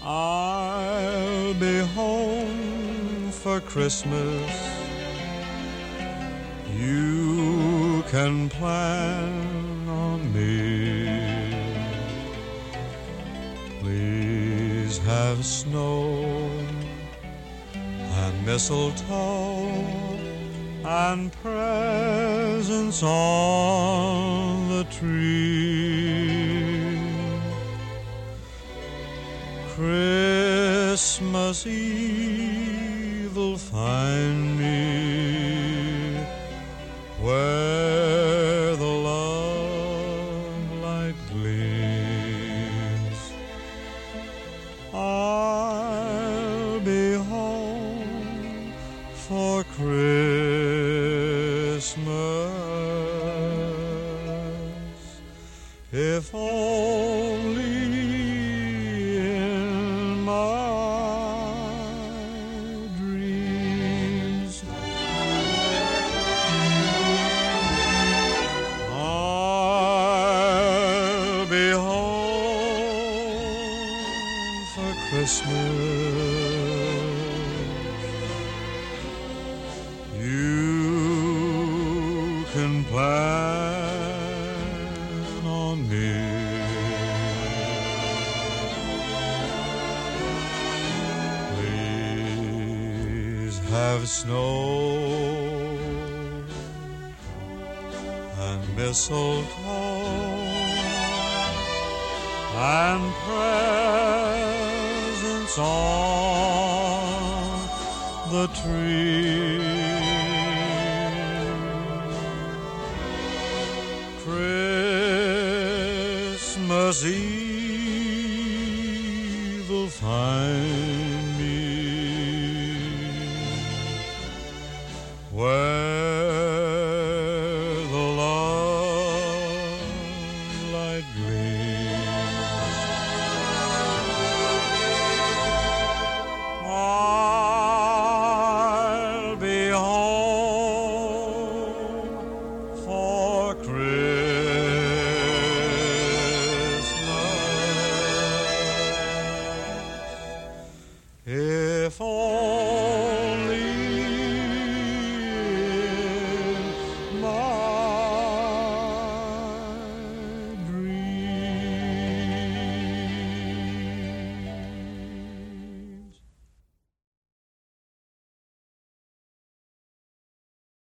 I'll be home for Christmas. You can plan on me. Please have snow and mistletoe and presents on the tree. Christmas Eve will find me where the love light gleams. I'll be home for Christmas, if only in my dreams. I'll be home for Christmas. You can plan on me. Please have snow and mistletoe and presents on the tree. Christmas Eve will find